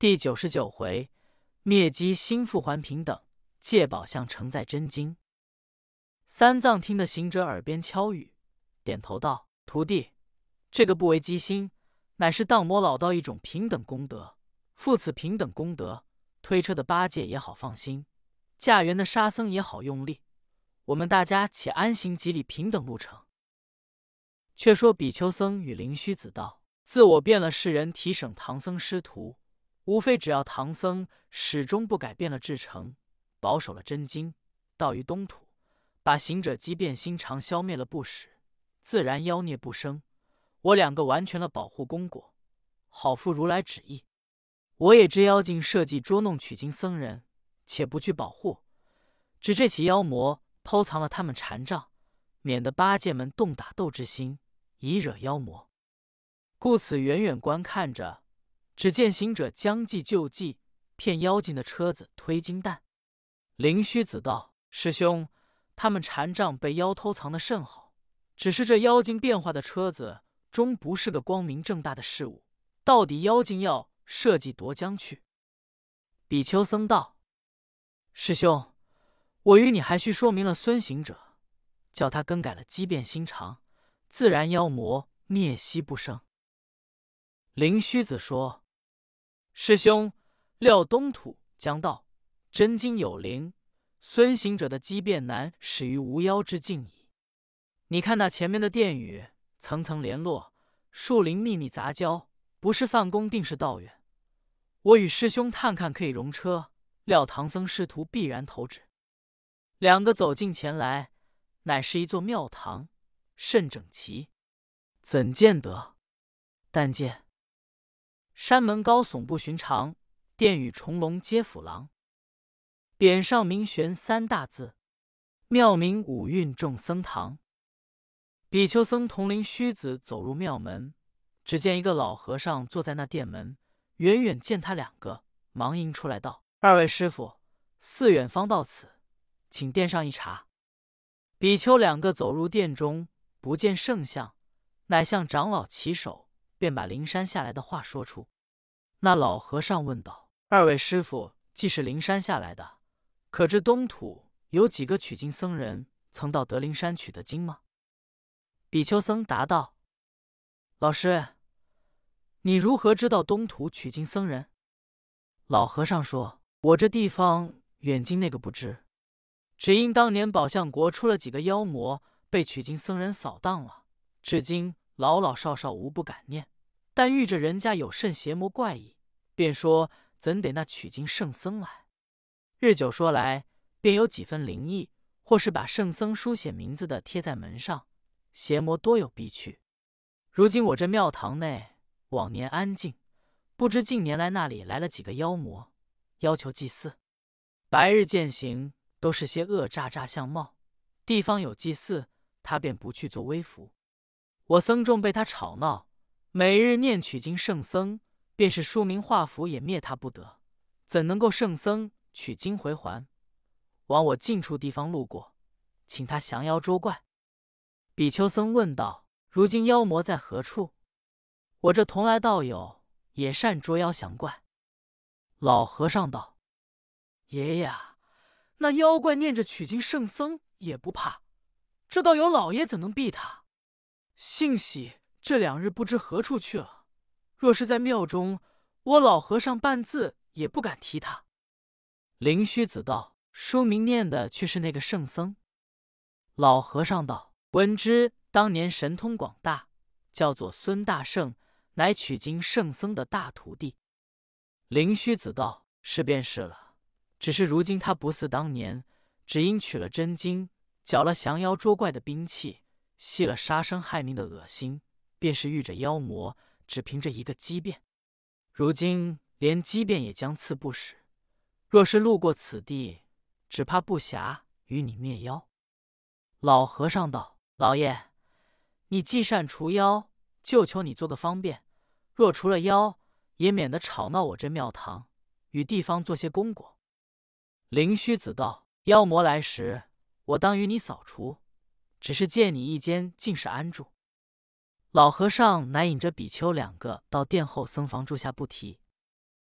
第99回，灭姬心腹还平等，借宝相承载真经。三藏听得行者耳边敲语，点头道：“徒弟，这个不为机心，乃是荡魔老道一种平等功德。复此平等功德，推车的八戒也好放心，驾辕的沙僧也好用力。我们大家且安行几里平等路程。”却说比丘僧与灵虚子道：“自我变了世人提省唐僧师徒，无非只要唐僧始终不改变了至诚，保守了真经，到于东土，把行者机变心肠消灭了不使，自然妖孽不生。我两个完全了保护功果，好负如来旨意。我也知妖精设计捉弄取经僧人，且不去保护，只这起妖魔偷藏了他们禅杖，免得八戒们动打斗之心，以惹妖魔。故此远远观看着，只见行者将计就计，骗妖精的车子推金担。”灵虚子道：“师兄，他们禅杖被妖偷藏的甚好，只是这妖精变化的车子终不是个光明正大的事物，到底妖精要设计夺将去？”比丘僧道：“师兄，我与你还需说明了孙行者，叫他更改了机变心肠，自然妖魔灭息不生。”灵虚子说：“师兄，料东土将到，真经有灵，孙行者的机变难始于无妖之境矣。你看那前面的殿宇层层联络，树林密密杂交，不是范公定是道远。我与师兄探看可以容车，料唐僧师徒必然投止。”两个走近前来，乃是一座庙堂，甚整齐。怎见得？但见山门高耸不寻常，殿宇重隆皆辅廊。匾上明悬三大字：庙名五蕴众僧堂。比丘僧同灵虚子走入庙门，只见一个老和尚坐在那殿门，远远见他两个，忙迎出来道：“二位师傅，寺远方到此，请殿上一茶。”比丘两个走入殿中，不见圣像，乃向长老起手，便把灵山下来的话说出。那老和尚问道：“二位师傅既是灵山下来的，可知东土有几个取经僧人曾到德灵山取得经吗？”比丘僧答道：“老师，你如何知道东土取经僧人？”老和尚说：“我这地方远近那个不知，只因当年宝象国出了几个妖魔，被取经僧人扫荡了，至今老老少少无不感念，但遇着人家有甚邪魔怪异，便说怎得那取经圣僧来。日久说来，便有几分灵异，或是把圣僧书写名字的贴在门上，邪魔多有避去。如今我这庙堂内往年安静，不知近年来那里来了几个妖魔，要求祭祀。白日践行，都是些恶诈诈相貌，地方有祭祀，他便不去做微服。我僧众被他吵闹，每日念取经圣僧，便是书名画符也灭他不得，怎能够圣僧取经回还？往我近处地方路过，请他降妖捉怪。”比丘僧问道：“如今妖魔在何处？我这同来道友也善捉妖降怪。”老和尚道：“爷爷啊，那妖怪念着取经圣僧也不怕，这道有老爷怎能避他？幸喜这2日不知何处去了，若是在庙中，我老和尚半字也不敢提他。”灵虚子道：“书名念的却是那个圣僧。”老和尚道：“闻之当年神通广大，叫做孙大圣，乃取经圣僧的大徒弟。”灵虚子道：“是便是了，只是如今他不似当年，只因取了真经，缴了降妖捉怪的兵器，息了杀生害命的恶心，便是遇着妖魔，只凭着一个机变。如今连机变也将刺不使，若是路过此地，只怕不暇与你灭妖。”老和尚道：“老爷，你既善除妖，就求你做个方便，若除了妖，也免得吵闹我这庙堂，与地方做些功果。”灵虚子道：“妖魔来时，我当与你扫除，只是借你一间净室安住。”老和尚乃引着比丘两个到殿后僧房住下不提。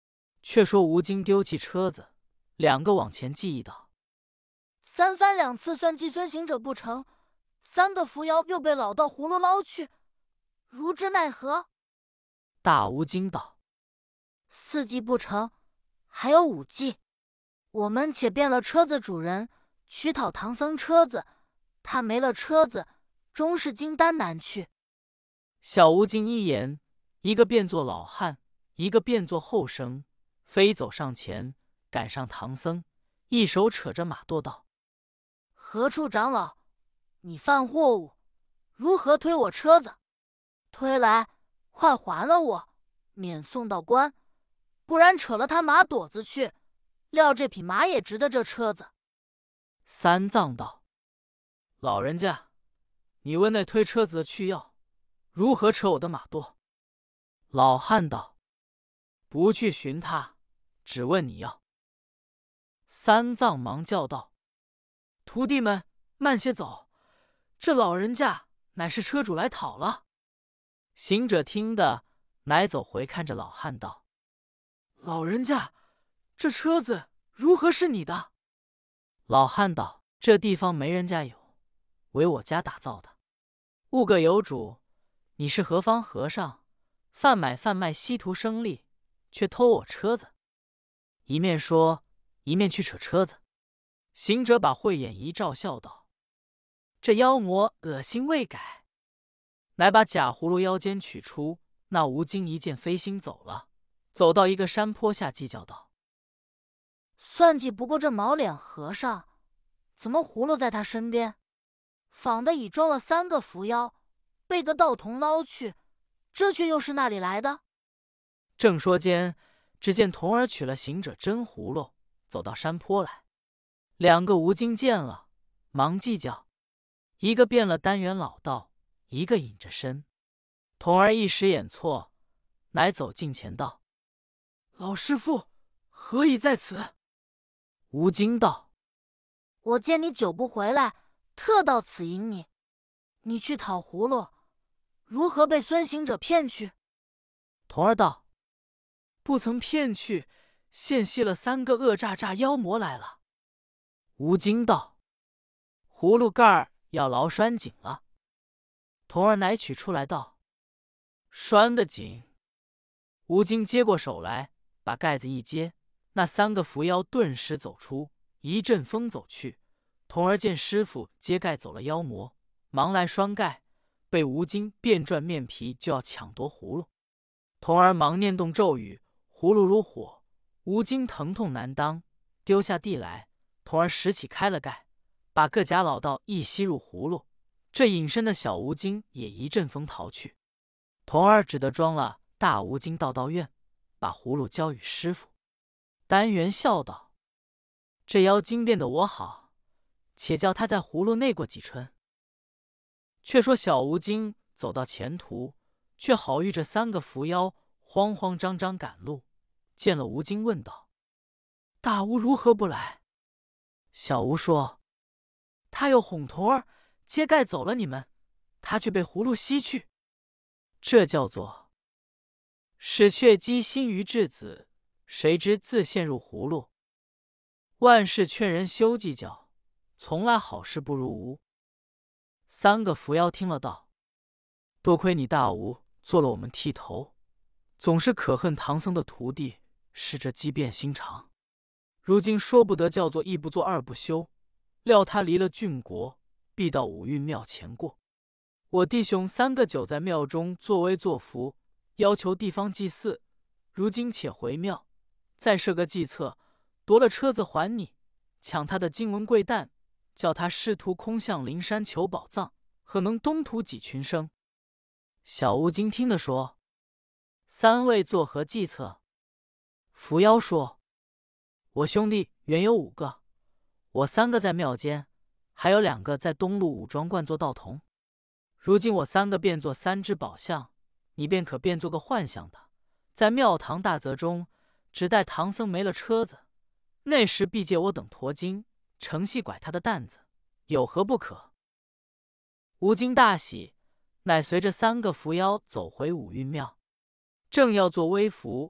却说吴京丢弃车子，两个往前记忆道： 三番两次算计孙行者不成，三个伏妖又被老道葫芦捞去，如之奈何？ 大吴京道： 四计不成，还有五计。我们且变了车子主人，取讨唐僧车子，他没了车子，终是金丹难去。 小吴京一言，一个变作老汉，一个变作后生，飞走上前，赶上唐僧，一手扯着马舵道： 何处长老，你犯货物，如何推我车子？推来，快还了我，免送到关，不然扯了他马垛子去，料这匹马也值得这车子。 三藏道：老人家，你问那推车子的去要，如何扯我的马舵？老汉道：不去寻他，只问你要。三藏忙叫道：徒弟们慢些走，这老人家乃是车主来讨了。行者听得，乃走回看着老汉道：老人家，这车子如何是你的？老汉道：这地方没人家有，为我家打造的。物各有主，你是何方和尚？贩买贩卖，稀图生利，却偷我车子。一面说，一面去扯车子。行者把慧眼一照，笑道：这妖魔恶心未改。乃把假葫芦腰间取出，那吴京一见飞星走了，走到一个山坡下，计较道： 算计不过这毛脸和尚，怎么葫芦在他身边？仿的已装了三个伏妖，被个道童捞去，这却又是那里来的？ 正说间，只见童儿取了行者真葫芦，走到山坡来。两个吴京见了，忙计较，一个变了单元老道，一个隐着身。童儿一时眼错，乃走近前道：老师傅，何以在此？吴京道： 我见你久不回来，特到此迎你。你去讨葫芦，如何被孙行者骗去？ 童儿道：不曾骗去，现系了三个恶诈诈妖魔来了。吴京道：葫芦盖儿要牢拴紧了。童儿乃取出来道：拴得紧。吴京接过手来，把盖子一揭，那三个伏妖顿时走出，一阵风走去。童儿见师傅揭盖走了妖魔，忙来拴盖，被吴京变转面皮，就要抢夺葫芦。童儿忙念动咒语，葫芦如火，吴京疼痛难当，丢下地来。童儿拾起开了盖，把各假老道一吸入葫芦，这隐身的小吴京也一阵风逃去。童儿只得装了大吴京到院，把葫芦交与师傅。单元笑道：这妖精变得我好，且叫他在葫芦内过几春。却说小吴京走到前途，却好遇这三个伏妖慌慌张张赶路，见了吴京问道：大吴如何不来？小吴说：他又哄童儿揭盖走了你们，他却被葫芦吸去。这叫做使却鸡心于稚子，谁知自陷入葫芦。万事劝人休计较，从来好事不如无。三个伏妖听了道：多亏你大吴做了我们剃头，总是可恨唐僧的徒弟是这机变心肠，如今说不得叫做一不做二不休，料他离了郡国，必到五蕴庙前过。我弟兄三个久在庙中作威作福，要求地方祭祀，如今且回庙，再设个计策，夺了车子还你，抢他的金文贵蛋，叫他师徒空向灵山求宝藏，何能东土几群生？小吴京听得说：三位作何计策？伏妖说：我兄弟原有5个，我3个在庙间，还有2个在东路武装观做道童。如今我3个变作3只宝象，你便可变作个幻象的，在庙堂大泽中，只待唐僧没了车子，那时必借我等驮金，乘隙拐他的担子，有何不可？吴京大喜，乃随着3个伏妖走回五蕴庙，正要做微服，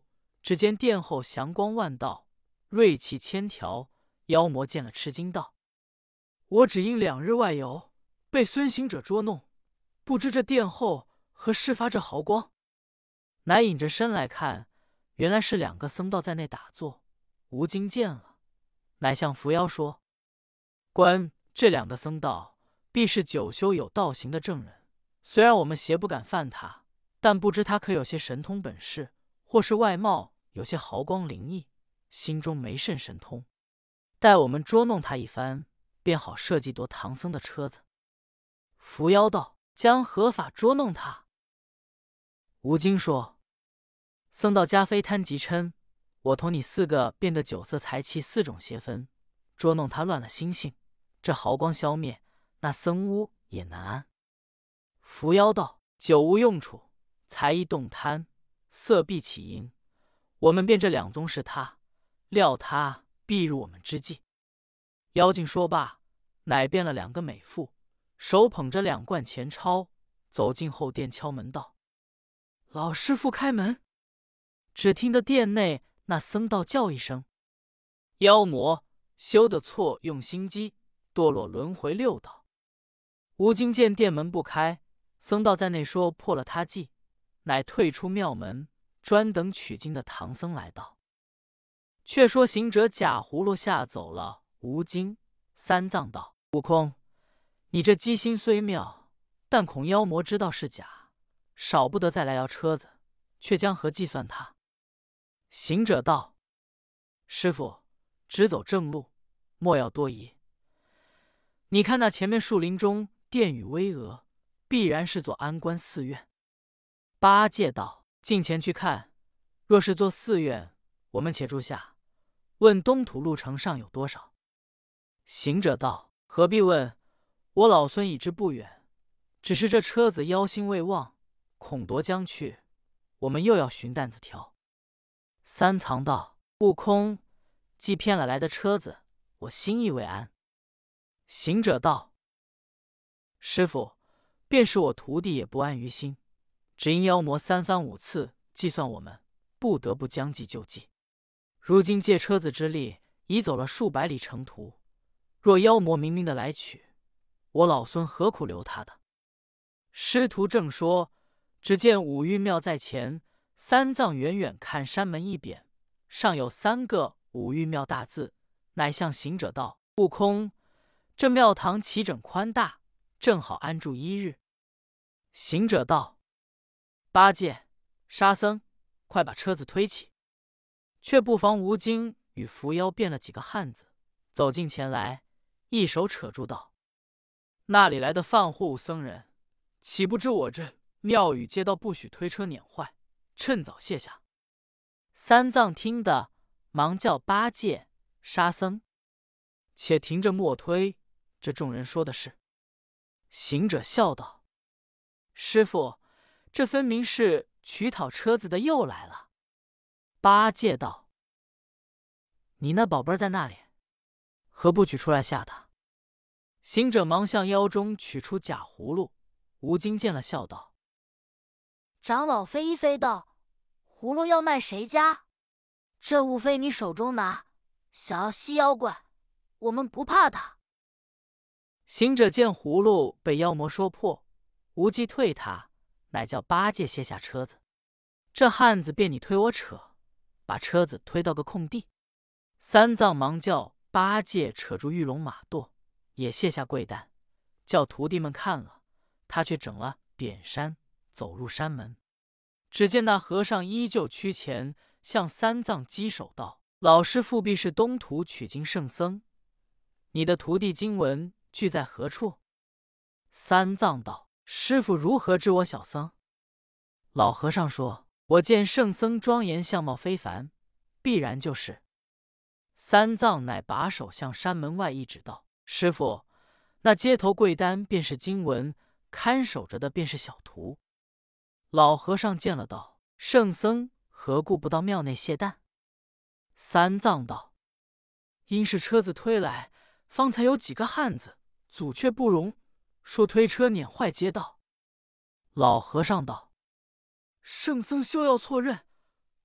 只见殿后祥光万道，锐气千条。妖魔见了，吃惊道：“我只因2日外游，被孙行者捉弄，不知这殿后何事发这豪光？”乃隐着身来看，原来是2个僧道在内打坐。吴京见了，乃向伏妖说：“观这2个僧道，必是久修有道行的正人。虽然我们邪不敢犯他，但不知他可有些神通本事，或是外貌有些豪光灵异，心中没甚神通。待我们捉弄他一番，便好设计夺唐僧的车子。”伏妖道：“将何法捉弄他？”吴京说：“僧道家非贪即嗔，我同你4个变个酒色财气4种邪分，捉弄他乱了心性，这豪光消灭，那僧屋也难安。”伏妖道：“酒无用处，财易动贪，色必起淫，我们便这2宗是他，料他必入我们之计。”妖精说罢，乃变了2个美妇，手捧着2罐钱钞，走进后殿，敲门道：“老师傅开门！”只听得殿内那僧道叫一声：“妖魔修得错用心机，堕落轮回6道。”吴京见殿门不开，僧道在内说破了他计，乃退出庙门，专等取经的唐僧来到。却说行者假葫芦吓走了吴京。三藏道：“悟空，你这机心虽妙，但恐妖魔知道是假，少不得再来要车子，却将何计算他？”行者道：“师傅，只走正路，莫要多疑。你看那前面树林中殿宇巍峨，必然是座安观寺院。”八戒道：“近前去看，若是座寺院，我们且住下，问东土路程上有多少？”行者道：“何必问，我老孙已知不远，只是这车子妖心未忘，恐夺将去，我们又要寻担子挑。”三藏道：“悟空，既骗了来的车子，我心意未安。”行者道：“师傅，便是我徒弟也不安于心，只因妖魔3番5次计算我们，不得不将计就计。如今借车子之力，已走了数百里程途，若妖魔明明的来取，我老孙何苦留他的？”师徒正说，只见五岳庙在前，三藏远远看山门一匾，上有3个五岳庙大字，乃向行者道：“悟空，这庙堂齐整宽大，正好安住1日。”行者道：“八戒、沙僧，快把车子推起。”却不妨吴京与伏妖变了几个汉子，走近前来，一手扯住道：“那里来的贩货物僧人，岂不知我这庙宇街道不许推车碾坏，趁早卸下。”三藏听得，忙叫八戒、沙僧：“且停着莫推，这众人说的是。”行者笑道：“师傅，这分明是取讨车子的又来了。”八戒道：“你那宝贝在那里？何不取出来吓他？”行者忙向腰中取出假葫芦。吴京见了，笑道：“ 长老飞一飞道，葫芦要卖谁家？这物非你手中拿，想要吸妖怪，我们不怕他。” 行者见葫芦被妖魔说破，无计退他，乃叫八戒卸下车子。这汉子便你推我扯，把车子推到个空地。三藏忙叫八戒扯住玉龙马舵，也卸下贵担，叫徒弟们看了，他却整了扁衫，走入山门。只见那和尚依旧趋前，向三藏稽首道：“老师复必是东土取经圣僧，你的徒弟经文具在何处？”三藏道：“师父如何知我小僧？”老和尚说：“我见圣僧庄严相貌非凡，必然就是。”三藏乃把手向山门外一指道：“师父，那街头贵单便是经文，看守着的便是小徒。”老和尚见了道：“圣僧何故不到庙内谢诞？”三藏道：“因是车子推来，方才有几个汉子阻却不容，说推车碾坏街道。”老和尚道：“圣僧休要错认，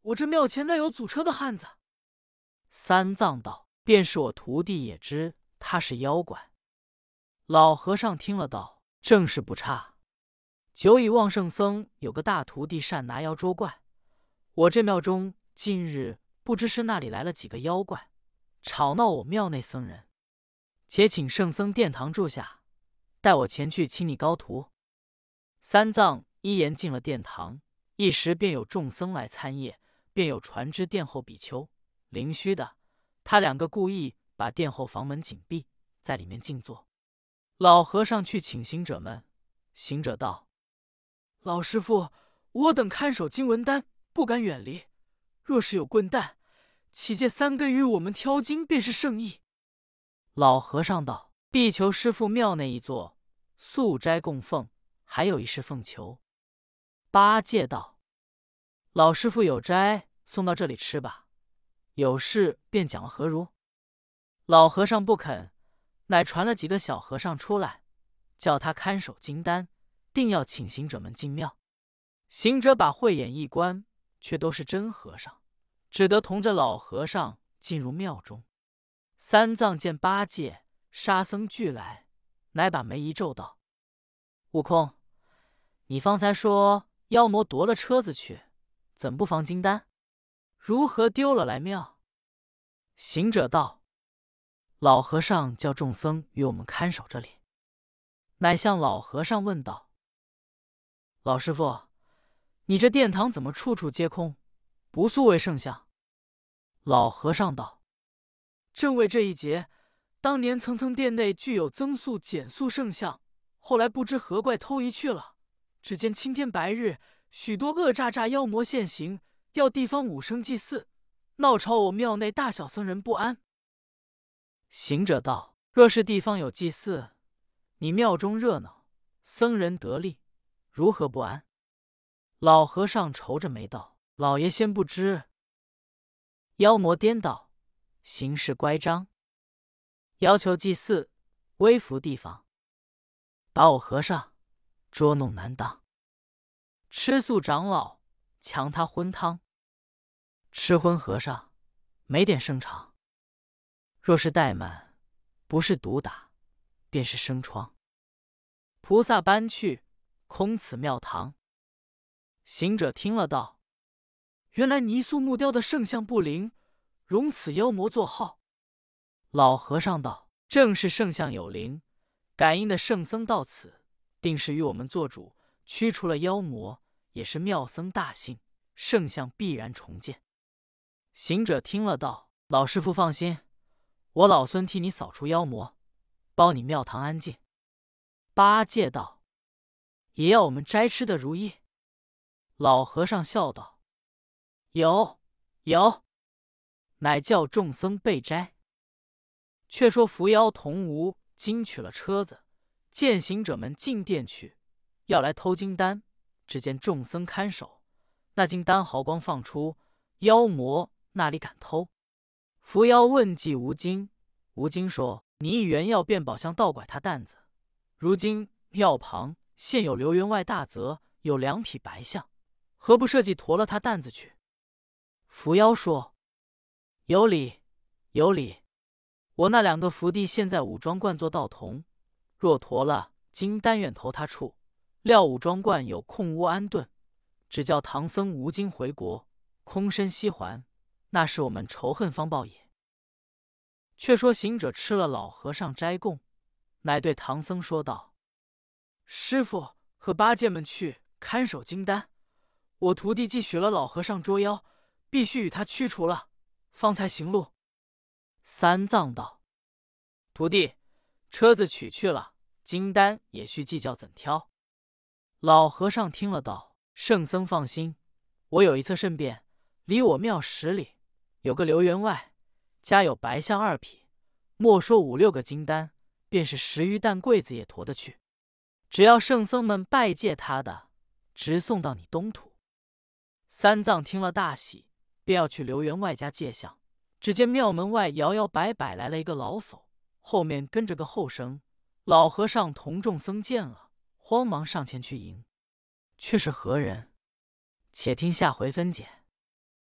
我这庙前那有阻车的汉子。三藏道：便是我徒弟也知他是妖怪。老和尚听了道：正是不差。久已忘圣僧有个大徒弟善拿妖捉怪，我这庙中近日不知是那里来了几个妖怪，吵闹我庙内僧人。且请圣僧殿堂住下，待我前去请你高徒。三藏一言进了殿堂，一时便有众僧来参谒，便有传知殿后比丘、灵虚的，他两个故意把殿后房门紧闭，在里面静坐。老和尚去请行者们，行者道：老师傅，我等看守经文丹，不敢远离，若是有棍弹，启借3根与我们挑经，便是圣意。老和尚道：必求师父庙内一座，素斋供奉，还有一事奉求。八戒道：老师傅有斋，送到这里吃吧，有事便讲了何如？老和尚不肯，乃传了几个小和尚出来，叫他看守金丹，定要请行者们进庙。行者把慧眼一观，却都是真和尚，只得同着老和尚进入庙中。三藏见八戒、沙僧俱来，乃把眉一皱道：悟空，你方才说妖魔夺了车子去，怎不放金丹？如何丢了来庙？行者道：老和尚叫众僧与我们看守这里。乃向老和尚问道：老师傅，你这殿堂怎么处处皆空，不素为圣像？老和尚道：正为这一节，当年层层殿内具有增塑减塑圣像，后来不知何怪偷移去了。只见青天白日，许多恶诈诈妖魔现形，要地方武生祭祀，闹吵我庙内大小僧人不安。行者道：若是地方有祭祀，你庙中热闹，僧人得利，如何不安？老和尚愁着眉道：老爷先不知。妖魔颠倒，行事乖张，要求祭祀，微服地方，把我和尚捉弄难当。吃素长老强他荤汤，吃荤和尚没点生肠。若是怠慢，不是毒打，便是生疮。菩萨搬去，空此庙堂。行者听了道：原来泥塑木雕的圣像不灵，容此妖魔作号。老和尚道：正是圣像有灵，感应的圣僧到此，定是与我们做主，驱除了妖魔，也是妙僧大幸，圣像必然重建。行者听了道：老师傅放心，我老孙替你扫除妖魔，保你庙堂安静。八戒道：也要我们斋吃的如意？老和尚笑道：有。乃叫众僧备斋。却说伏妖童无惊取了车子，见行者们进殿去，要来偷金丹。只见众僧看守，那金丹毫光放出，妖魔那里敢偷？伏妖问计吴京，吴京说：你以原药变宝相盗拐他担子，如今庙旁现有刘员外大泽有2匹白象，何不设计驮了他担子去？伏妖说：有理。我那2个福弟现在武装观做道童，若驮了金丹愿投他处，料武装观有空屋安顿，只叫唐僧吴京回国，空身西还，那是我们仇恨方报也。却说行者吃了老和尚斋供，乃对唐僧说道：师傅和八戒们去看守金丹，我徒弟既许了老和尚捉妖，必须与他驱除了，方才行路。三藏道：徒弟，车子取去了，金丹也须计较怎挑。老和尚听了道：圣僧放心，我有一侧甚便，离我庙10里，有个刘员外，家有白象2匹，莫说5、6个金丹，便是10余担柜子也驮得去。只要圣僧们拜借他的，直送到你东土。三藏听了大喜，便要去刘员外家借相。只见庙门外摇摇摆摆来了一个老叟，后面跟着个后生。老和尚同众僧见了，慌忙上前去迎，却是何人？且听下回分解。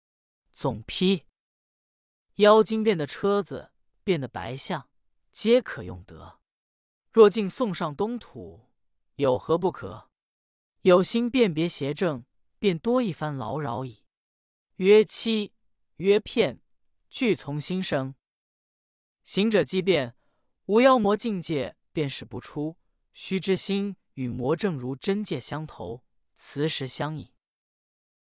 总批。妖精变的车子，变的白象，皆可用得。若竟送上东土，有何不可？有心辨别邪正，便多一番劳扰矣。曰欺，曰骗，俱从心生。行者既变，无妖魔境界便使不出。须知心与魔正如真界相投，磁石相引。